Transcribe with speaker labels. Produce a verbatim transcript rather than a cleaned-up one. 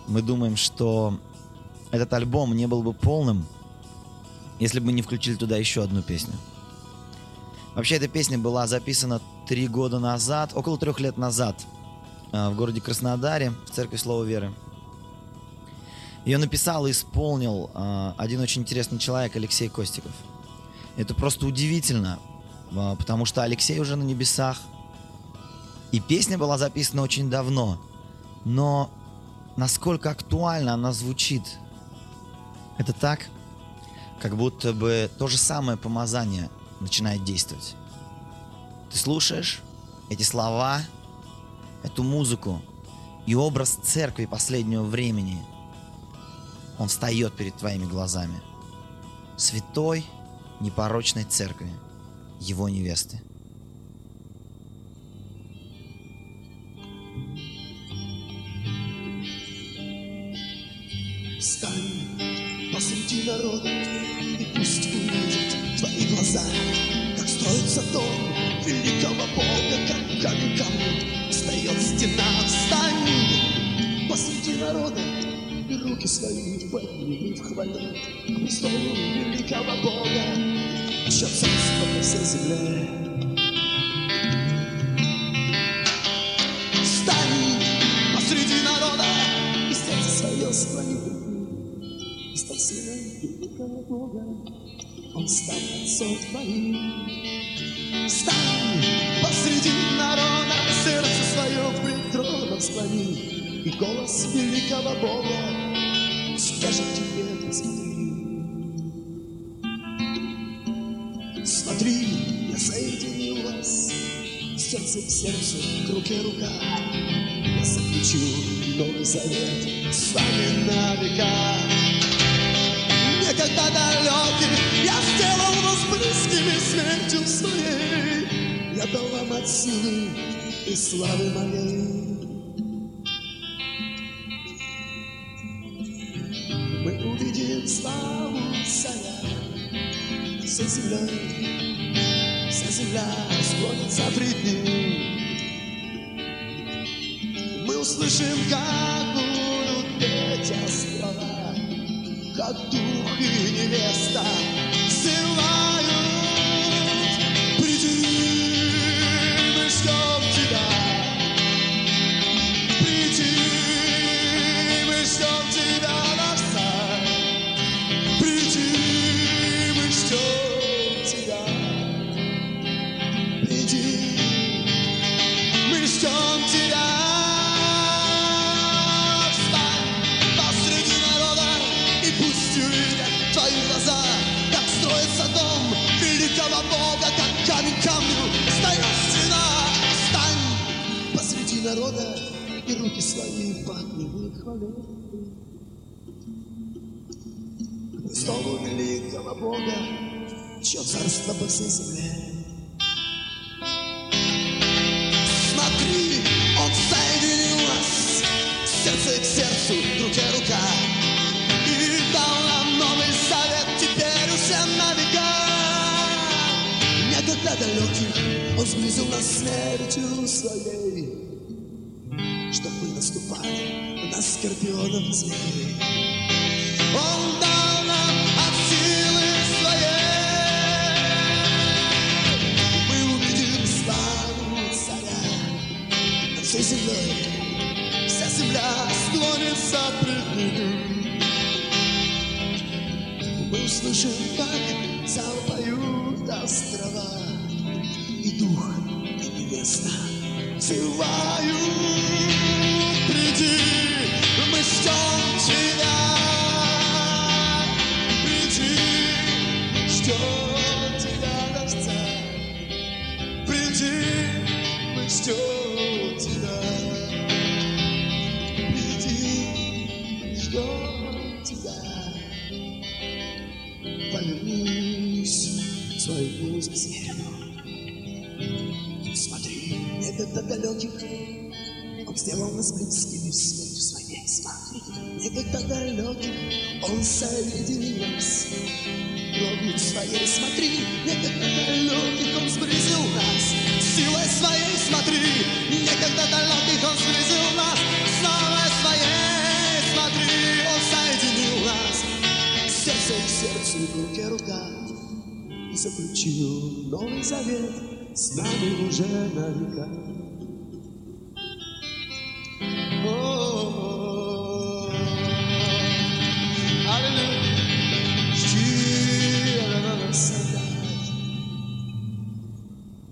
Speaker 1: мы думаем, что этот альбом не был бы полным, если бы не включили туда еще одну песню. Вообще, эта песня была записана три года назад, около трех лет назад, в городе Краснодаре, в Церкви Слова Веры. Ее написал и исполнил один очень интересный человек, Алексей Костиков. Это просто удивительно, потому что Алексей уже на небесах, и песня была записана очень давно, но насколько актуально она звучит, это так, как будто бы то же самое помазание начинает действовать. Ты слушаешь эти слова, эту музыку, и образ церкви последнего времени, он встает перед твоими глазами. Святой, непорочной церкви, его невесты.
Speaker 2: Встань посреди народа, и пусть увидят твои глаза, как строится дом великого Бога, как камень камнем встает стена. Встань посреди народа, и руки свои подними в хвале к престолу великого Бога, чье царство по всей земле. Встань посреди народа, и сердце свое склони. Сыном великого Бога, он стал отцом твоим. Встань посреди народа, сердце свое пред троном склони, и голос великого Бога скажет тебе: посмотри. Смотри, я соединил вас, сердце к сердцу, к руке рука. Я заключу Новый Завет с вами на века. Когда далеких я сделал вас близкими смертью своей, я дал вам от силы и славы моей. Мы увидим славу царя всей землей, вся земля склонится пред ним. Мы услышим, как будут петь острова, как дух и невеста взывают. Приди, мы ждем тебя. Приди, мы ждем тебя, наш царь. Приди, мы ждем тебя. Приди, мы ждем тебя. Народа, и руки свои подними к хвале к престолу великого Бога, чье царство по всей земле. Смотри, он соединил нас, сердце к сердцу, к руке рука, и дал нам Новый Завет теперь уже на века. Некогда далеких он сблизил нас смертью своей, чтоб мы наступали на скорпионов и змеи. Он дал нам от силы своей, мы увидим славу царя над всей землей, вся земля склонится пред ним. Мы услышим, как запоют острова, и дух, и невеста взывают. Приди, мы ждем тебя. Приди, ждем тебя, наш царь. Приди, мы ждем тебя. Приди, ждем тебя. Повернись своему воскресенью. Смотри, некогда далеких он сделал нас близкими смертью своей. Смотри, некогда далеких он соединил нас кровью своей. Смотри, некогда далеких он сблизил нас силой своей. Смотри, некогда далеких он сблизил нас славой своей. рука и заключил новый завет с нами уже на века.